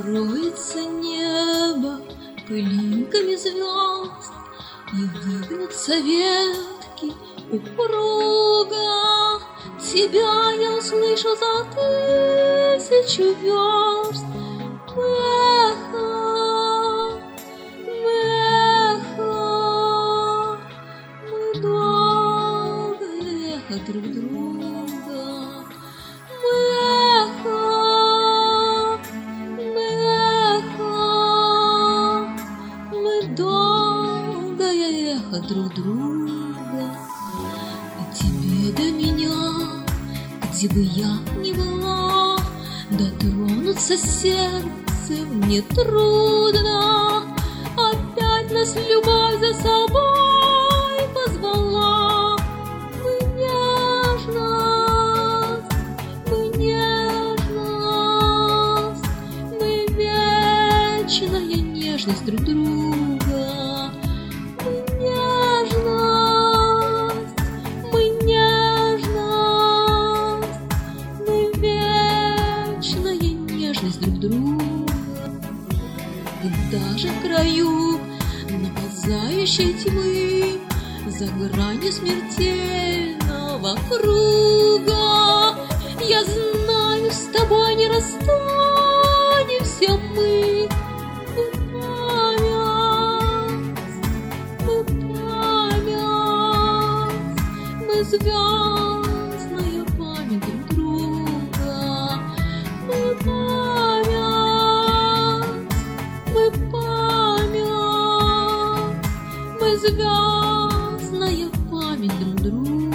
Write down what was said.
покроется небо пылинками звезд, и выгнутся ветки упруго. Тебя я услышу за 1000 верст. Эхо, эхо, мы долгое эхо друг друга. Эхо, мы долгое эхо друг друга. И тебе до меня, где бы я ни была, дотронуться сердцем не трудно. Опять нас любовь за собой позвала. Мы нежность, мы вечная нежность друг друга. Мы вечная нежность друг друга. И даже в краю наползающей тьмы, за гранью смертельного круга, я знаю, с тобой не расстанемся мы. Мы звездная память друг друга. Мы звездная память друг друга.